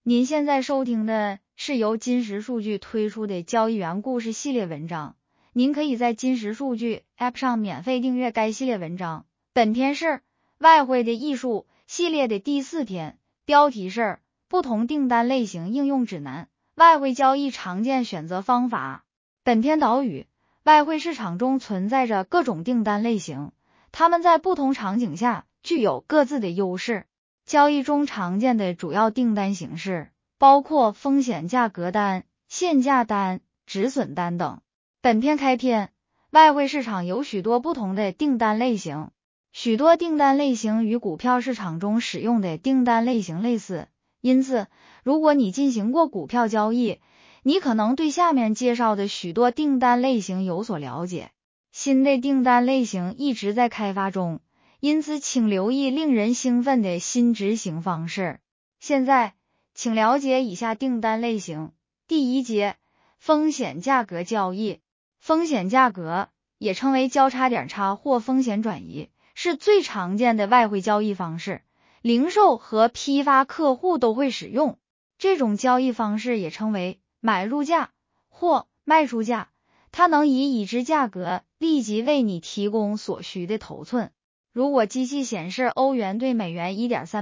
您现在收听的是由金石数据推出的交易员故事系列文章，您可以在金石数据 App 上免费订阅该系列文章。本篇是外汇的艺术系列的第4篇，标题是不同订单类型应用指南，外汇交易常见选择方法。本篇导语：外汇市场中存在着各种订单类型，它们在不同场景下具有各自的优势。交易中常见的主要订单形式包括风险价格单、限价单、止损单等。本篇开篇，外汇市场有许多不同的订单类型，许多订单类型与股票市场中使用的订单类型类似，因此，如果你进行过股票交易，你可能对下面介绍的许多订单类型有所了解。新的订单类型一直在开发中，因此请留意令人兴奋的新执行方式。现在，请了解以下订单类型。第一节，风险价格交易。风险价格也称为交叉点差或风险转移，是最常见的外汇交易方式，零售和批发客户都会使用。这种交易方式也称为买入价或卖出价，它能以已知价格立即为你提供所需的头寸。如果机器显示欧元对美元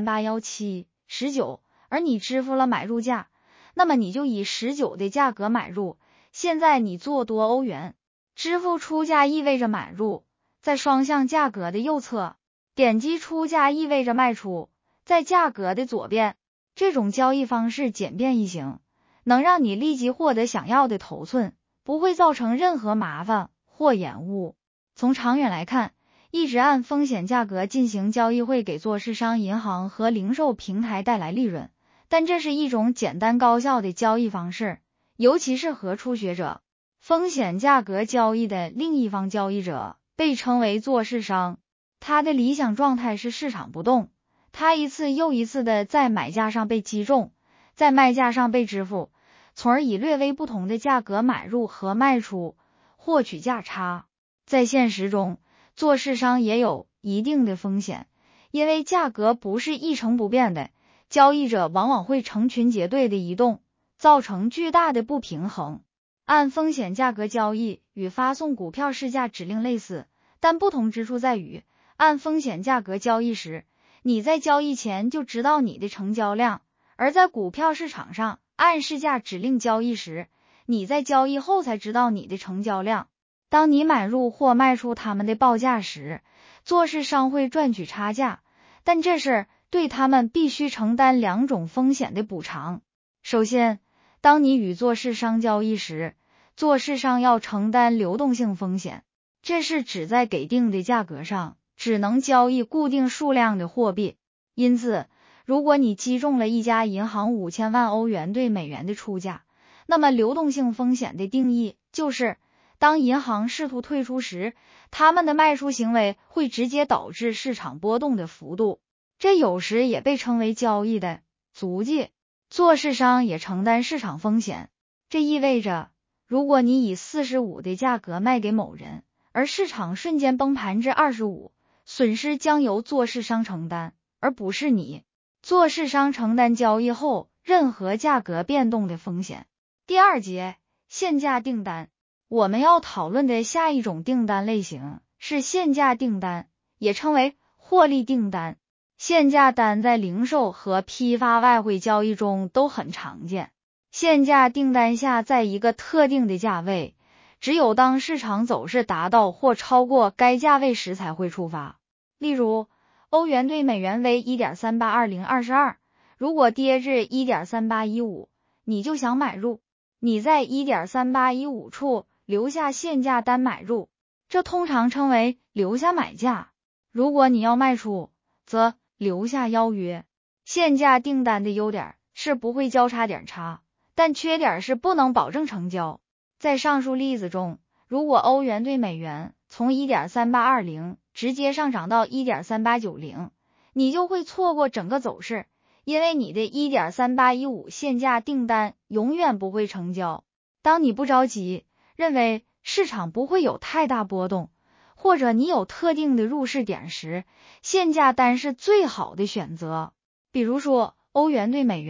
1.381719， 而你支付了买入价，那么你就以19的价格买入。现在你做多欧元，支付出价意味着买入，在双向价格的右侧，点击出价意味着卖出，在价格的左边。这种交易方式简便易行，能让你立即获得想要的头寸，不会造成任何麻烦或延误。从长远来看，一直按风险价格进行交易会给做市商、银行和零售平台带来利润，但这是一种简单高效的交易方式，尤其适合初学者。风险价格交易的另一方交易者被称为做市商，他的理想状态是市场不动，他一次又一次的在买价上被击中，在卖价上被支付，从而以略微不同的价格买入和卖出，获取价差。在现实中，做市商也有一定的风险，因为价格不是一成不变的，交易者往往会成群结队的移动，造成巨大的不平衡。按风险价格交易与发送股票市价指令类似，但不同之处在于，按风险价格交易时，你在交易前就知道你的成交量，而在股票市场上按市价指令交易时，你在交易后才知道你的成交量。当你买入或卖出他们的报价时，做市商会赚取差价，但这是对他们必须承担2种风险的补偿。首先，当你与做市商交易时，做市商要承担流动性风险，这是指在给定的价格上只能交易固定数量的货币。因此，如果你击中了一家银行5000万欧元对美元的出价，那么流动性风险的定义就是当银行试图退出时，他们的卖出行为会直接导致市场波动的幅度，这有时也被称为交易的足迹。做市商也承担市场风险，这意味着如果你以45的价格卖给某人，而市场瞬间崩盘至25，损失将由做市商承担，而不是你。做市商承担交易后任何价格变动的风险。第2节，限价订单。我们要讨论的下一种订单类型是限价订单，也称为获利订单。限价单在零售和批发外汇交易中都很常见。限价订单下，在一个特定的价位，只有当市场走势达到或超过该价位时才会触发。例如，欧元对美元为 1.382022， 如果跌至 1.3815， 你就想买入，你在 1.3815 处留下限价单买入，这通常称为留下买价。如果你要卖出，则留下邀约。限价订单的优点是不会交叉点差，但缺点是不能保证成交。在上述例子中，如果欧元对美元从 1.3820 直接上涨到 1.3890， 你就会错过整个走势，因为你的 1.3815 限价订单永远不会成交。当你不着急，认为市场不会有太大波动，或者你有特定的入市点时，限价单是最好的选择。比如说，欧元对美元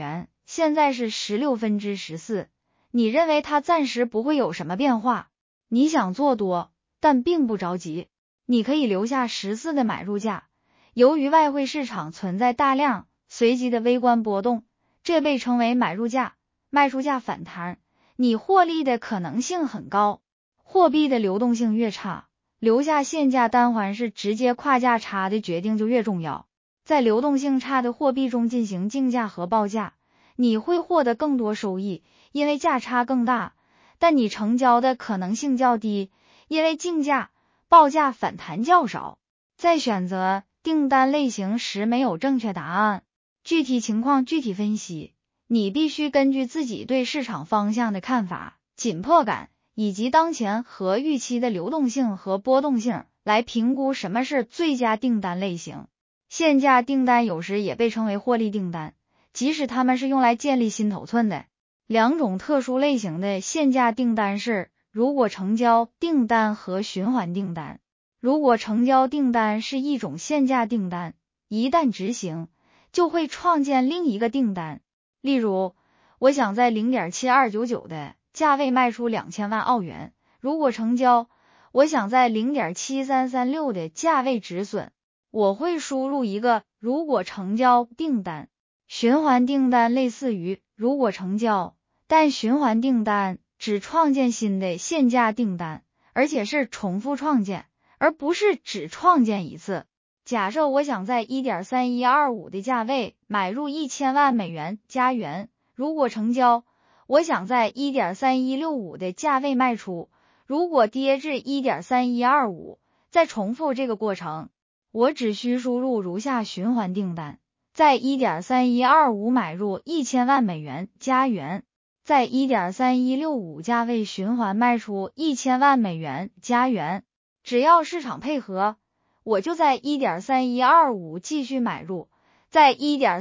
现在是16/14，你认为它暂时不会有什么变化，你想做多，但并不着急，你可以留下14的买入价。由于外汇市场存在大量随机的微观波动，这被称为买入价、卖出价反弹，你获利的可能性很高。货币的流动性越差，留下现价单还是直接跨价差的决定就越重要。在流动性差的货币中进行竞价和报价，你会获得更多收益，因为价差更大，但你成交的可能性较低，因为竞价、报价反弹较少。在选择订单类型时没有正确答案，具体情况具体分析，你必须根据自己对市场方向的看法、紧迫感以及当前和预期的流动性和波动性来评估什么是最佳订单类型。限价订单有时也被称为获利订单，即使它们是用来建立新头寸的。两种特殊类型的限价订单是如果成交订单和循环订单。如果成交订单是一种限价订单，一旦执行，就会创建另一个订单。例如，我想在 0.7299 的价位卖出2000万澳元，如果成交，我想在 0.7336 的价位止损，我会输入一个如果成交订单。循环订单类似于如果成交，但循环订单只创建新的限价订单，而且是重复创建，而不是只创建一次。假设我想在 1.3125 的价位买入1000万美元加元，如果成交，我想在 1.3165 的价位卖出，如果跌至 1.3125， 再重复这个过程。我只需输入如下循环订单：在 1.3125 买入1000万美元加元，在 1.3165 价位循环卖出1000万美元加元。只要市场配合，我就在 1.3125 继续买入，在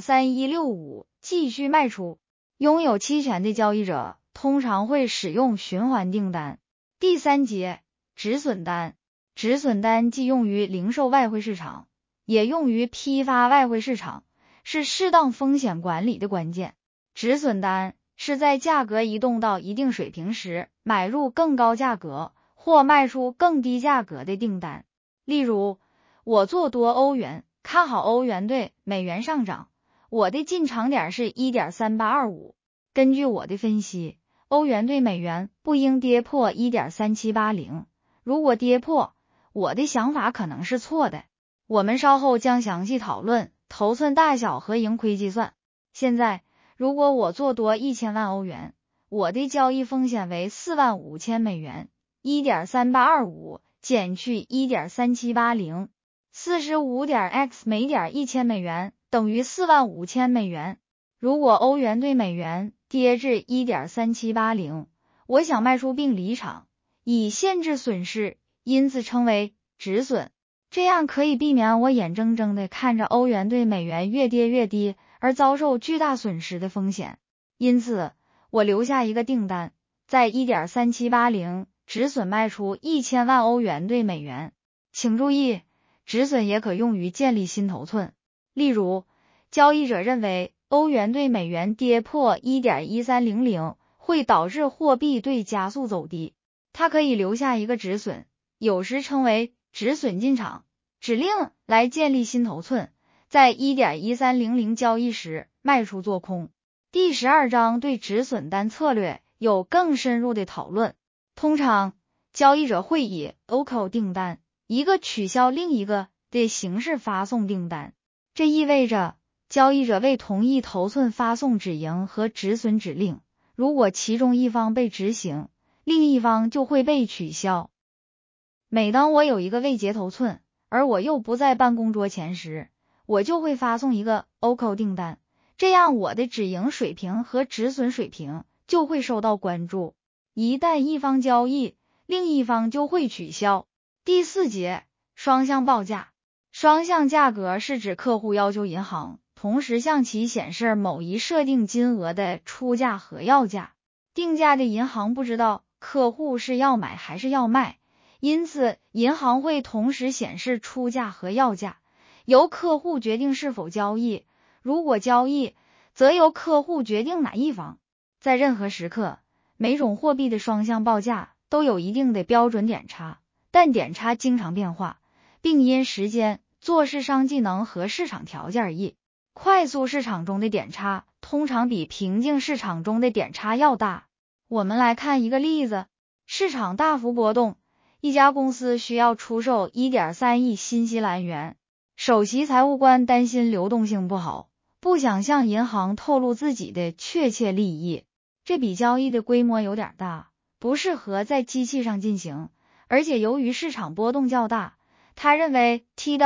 1.3165 继续卖出。拥有期权的交易者通常会使用循环订单。第三节，止损单。止损单既用于零售外汇市场，也用于批发外汇市场，是适当风险管理的关键。止损单是在价格移动到一定水平时，买入更高价格或卖出更低价格的订单。例如，我做多欧元，看好欧元对美元上涨，我的进场点是 1.3825。根据我的分析，欧元对美元不应跌破 1.3780， 如果跌破，我的想法可能是错的。我们稍后将详细讨论头寸大小和盈亏计算。现在，如果我做多1000万欧元，我的交易风险为45000美元， 1.3825 减去 1.3780， 45x 每点1000美元等于45000美元。如果欧元对美元跌至 1.3780， 我想卖出并离场，以限制损失，因此称为止损。这样可以避免我眼睁睁地看着欧元对美元越跌越低而遭受巨大损失的风险。因此，我留下一个订单，在 1.3780 止损卖出1000万欧元对美元。请注意，止损也可用于建立新头寸。例如，交易者认为欧元对美元跌破 1.1300 会导致货币对加速走低，他可以留下一个止损，有时称为止损进场指令，来建立新头寸，在 1.1300 交易时卖出做空。第12章对止损单策略有更深入的讨论。通常，交易者会以 OCO 订单，一个取消另一个的形式发送订单。这意味着交易者为同一头寸发送止盈和止损指令，如果其中一方被执行，另一方就会被取消。每当我有一个未结头寸，而我又不在办公桌前时，我就会发送一个 OCO 订单，这样我的止盈水平和止损水平就会受到关注。一旦一方交易，另一方就会取消。第4节，双向报价。双向价格是指客户要求银行同时向其显示某一设定金额的出价和要价。定价的银行不知道客户是要买还是要卖，因此银行会同时显示出价和要价，由客户决定是否交易。如果交易， 则由客户决定哪一方。在任何时刻，每种货币的双向报价都有一定的标准点差，但点差经常变化，并因时间、做市商技能和市场条件而异。快速市场中的点差通常比平静市场中的点差要大。我们来看一个例子，市场大幅波动，一家公司需要出售 1.3 亿新西兰元，首席财务官担心流动性不好，不想向银行透露自己的确切利益。这笔交易的规模有点大，不适合在机器上进行，而且由于市场波动较大，他认为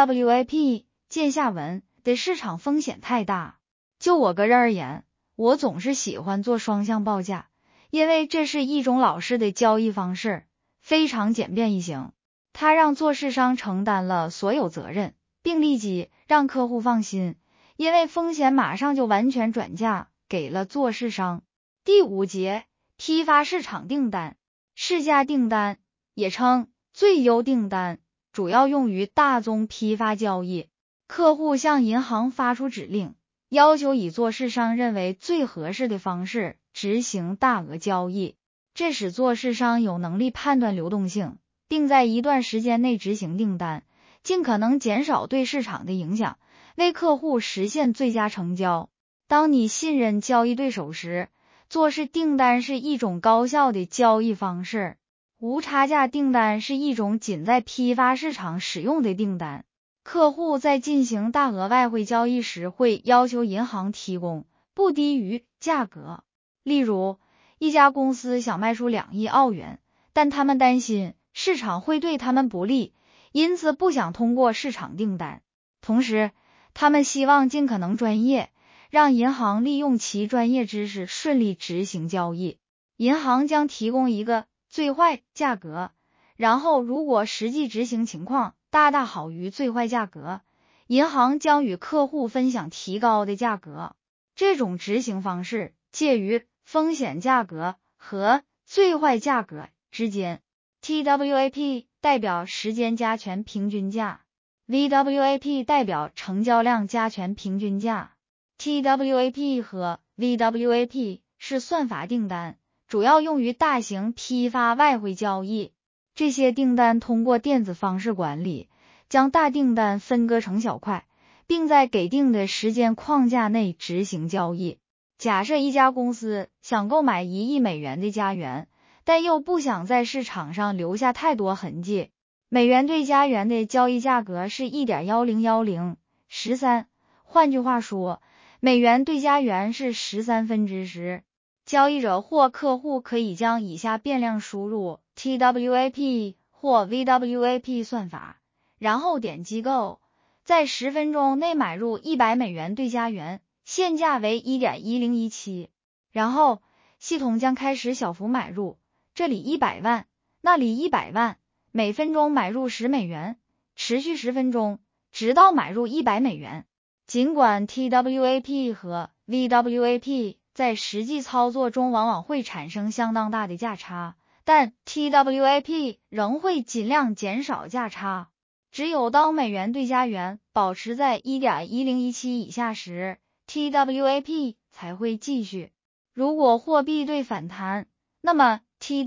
TWAP 见下文的市场风险太大。就我个人而言，我总是喜欢做双向报价，因为这是一种老式的交易方式，非常简便易行。它让做市商承担了所有责任，并立即让客户放心，因为风险马上就完全转嫁给了做市商。第5节，批发市场订单。市价订单也称最优订单，主要用于大宗批发交易。客户向银行发出指令，要求以做市商认为最合适的方式执行大额交易，这使做市商有能力判断流动性，并在一段时间内执行订单，尽可能减少对市场的影响，为客户实现最佳成交。当你信任交易对手时，做市订单是一种高效的交易方式。无差价订单是一种仅在批发市场使用的订单。客户在进行大额外汇交易时会要求银行提供不低于价格。例如，一家公司想卖出2亿澳元，但他们担心市场会对他们不利，因此不想通过市场订单。同时，他们希望尽可能专业，让银行利用其专业知识顺利执行交易。银行将提供一个最坏价格，然后如果实际执行情况大大好于最坏价格，银行将与客户分享提高的价格。这种执行方式介于风险价格和最坏价格之间。TWAP 代表时间加权平均价， VWAP 代表成交量加权平均价。TWAP 和 VWAP 是算法订单，主要用于大型批发外汇交易。这些订单通过电子方式管理，将大订单分割成小块，并在给定的时间框架内执行交易。假设一家公司想购买1亿美元的加元，但又不想在市场上留下太多痕迹。美元对加元的交易价格是 1.101013， 换句话说，美元对加元是10/13。交易者或客户可以将以下变量输入 TWAP 或 VWAP 算法，然后点击购，在10分钟内买入100美元对加元，现价为 1.1017， 然后系统将开始小幅买入，这里100万，那里100万，每分钟买入10美元，持续10分钟，直到买入100美元。尽管 TWAP 和 VWAP 在实际操作中往往会产生相当大的价差，但 TWAP 仍会尽量减少价差。只有当美元对加元保持在 1.1017 以下时， TWAP 才会继续。如果货币对反弹，那么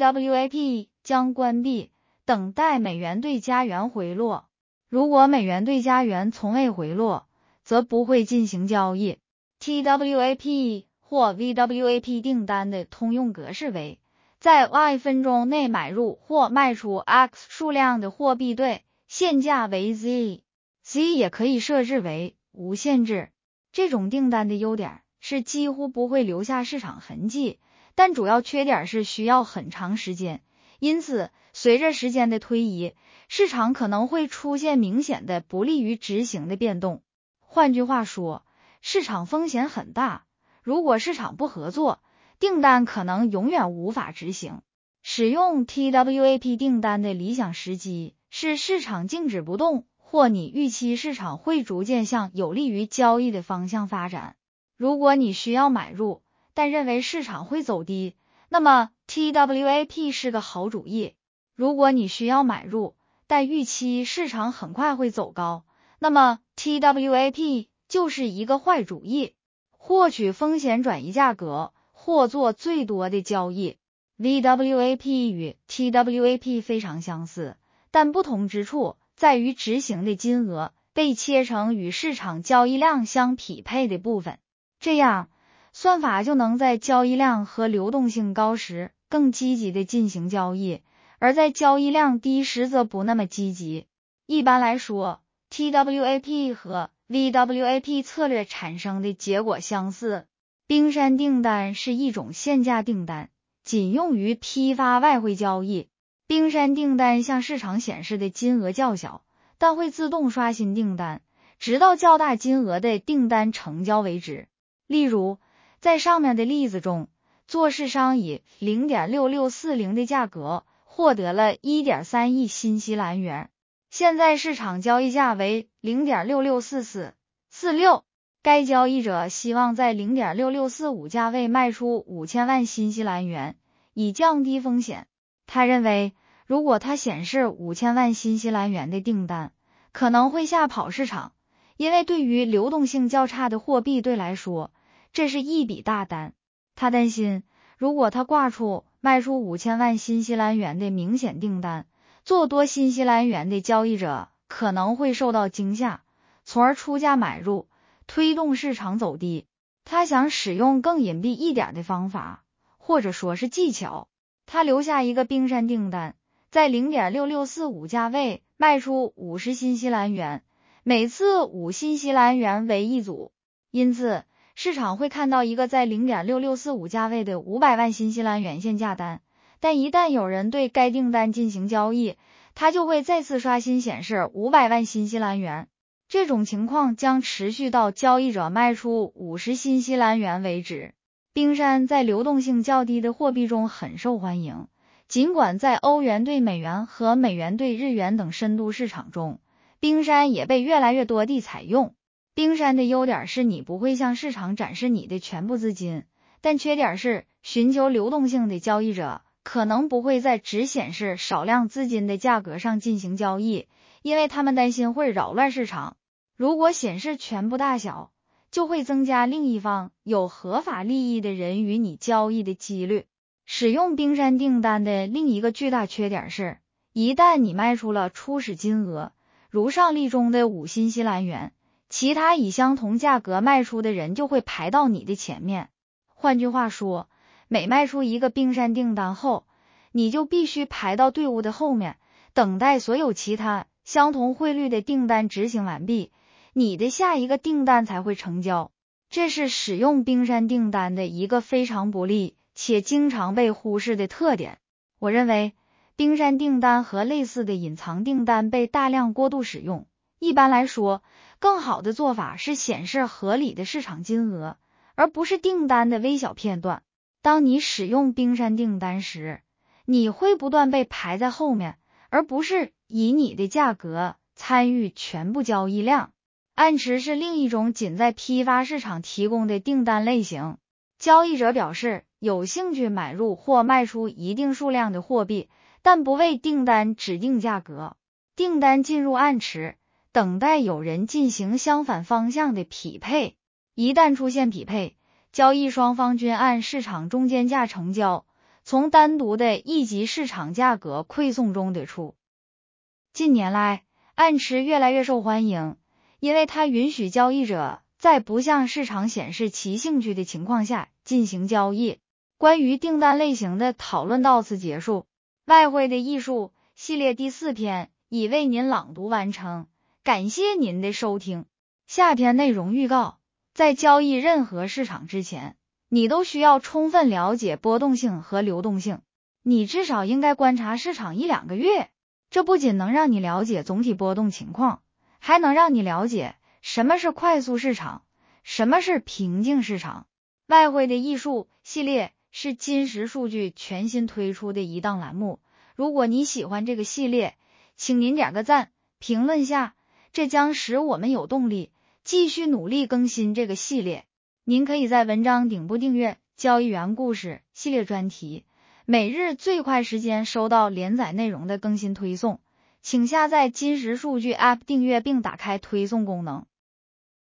TWAP 将关闭，等待美元对加元回落。如果美元对加元从未回落，则不会进行交易。TWAP 或 VWAP 订单的通用格式为，在 Y 分钟内买入或卖出 X 数量的货币对，现价为 Z。Z 也可以设置为无限制。这种订单的优点是几乎不会留下市场痕迹，但主要缺点是需要很长时间，因此随着时间的推移，市场可能会出现明显的不利于执行的变动。换句话说，市场风险很大，如果市场不合作，订单可能永远无法执行。使用 TWAP 订单的理想时机是市场静止不动，或你预期市场会逐渐向有利于交易的方向发展。如果你需要买入，但认为市场会走低，那么 TWAP 是个好主意。如果你需要买入，但预期市场很快会走高，那么 TWAP 就是一个坏主意。 获取风险转移价格或做最多的交易。VWAP 与 TWAP 非常相似，但不同之处在于执行的金额被切成与市场交易量相匹配的部分，这样算法就能在交易量和流动性高时更积极地进行交易，而在交易量低时则不那么积极。一般来说， TWAP 和 VWAP 策略产生的结果相似。冰山订单是一种限价订单，仅用于批发外汇交易。冰山订单向市场显示的金额较小，但会自动刷新订单，直到较大金额的订单成交为止。例如，在上面的例子中，做市商以 0.6640 的价格获得了 1.3 亿新西兰元。现在市场交易价为 0.664446， 该交易者希望在 0.6645 价位卖出5000万新西兰元，以降低风险。他认为，如果它显示5000万新西兰元的订单，可能会吓跑市场，因为对于流动性较差的货币对来说，这是一笔大单。他担心，如果他挂出卖出5000万新西兰元的明显订单，做多新西兰元的交易者可能会受到惊吓，从而出价买入，推动市场走低。他想使用更隐蔽一点的方法，或者说是技巧。他留下一个冰山订单，在 0.6645 价位卖出50新西兰元，每次5新西兰元为一组。因此，市场会看到一个在 0.6645 价位的500万新西兰元限价单，但一旦有人对该订单进行交易，它就会再次刷新显示500万新西兰元。这种情况将持续到交易者卖出50新西兰元为止。冰山在流动性较低的货币中很受欢迎，尽管在欧元对美元和美元对日元等深度市场中，冰山也被越来越多地采用。冰山的优点是你不会向市场展示你的全部资金，但缺点是寻求流动性的交易者可能不会在只显示少量资金的价格上进行交易，因为他们担心会扰乱市场。如果显示全部大小，就会增加另一方有合法利益的人与你交易的几率。使用冰山订单的另一个巨大缺点是，一旦你卖出了初始金额，如上例中的5新西兰元，其他以相同价格卖出的人就会排到你的前面。换句话说，每卖出一个冰山订单后，你就必须排到队伍的后面，等待所有其他相同汇率的订单执行完毕，你的下一个订单才会成交。这是使用冰山订单的一个非常不利且经常被忽视的特点。我认为，冰山订单和类似的隐藏订单被大量过度使用。一般来说，更好的做法是显示合理的市场金额，而不是订单的微小片段。当你使用冰山订单时，你会不断被排在后面，而不是以你的价格参与全部交易量。暗池是另一种仅在批发市场提供的订单类型。交易者表示有兴趣买入或卖出一定数量的货币，但不为订单指定价格。订单进入暗池，等待有人进行相反方向的匹配。一旦出现匹配，交易双方均按市场中间价成交，从单独的一级市场价格馈送中得出。近年来，暗池越来越受欢迎，因为它允许交易者在不向市场显示其兴趣的情况下进行交易。关于订单类型的讨论到此结束。外汇的艺术系列第4篇已为您朗读完成，感谢您的收听。下篇内容预告：在交易任何市场之前，你都需要充分了解波动性和流动性。你至少应该观察市场1-2个月，这不仅能让你了解总体波动情况，还能让你了解什么是快速市场，什么是平静市场。外汇的艺术系列是金石数据全新推出的一档栏目，如果你喜欢这个系列，请您点个赞，评论下，这将使我们有动力继续努力更新这个系列。您可以在文章顶部订阅交易员故事系列专题，每日最快时间收到连载内容的更新推送。请下载金石数据 App 订阅并打开推送功能。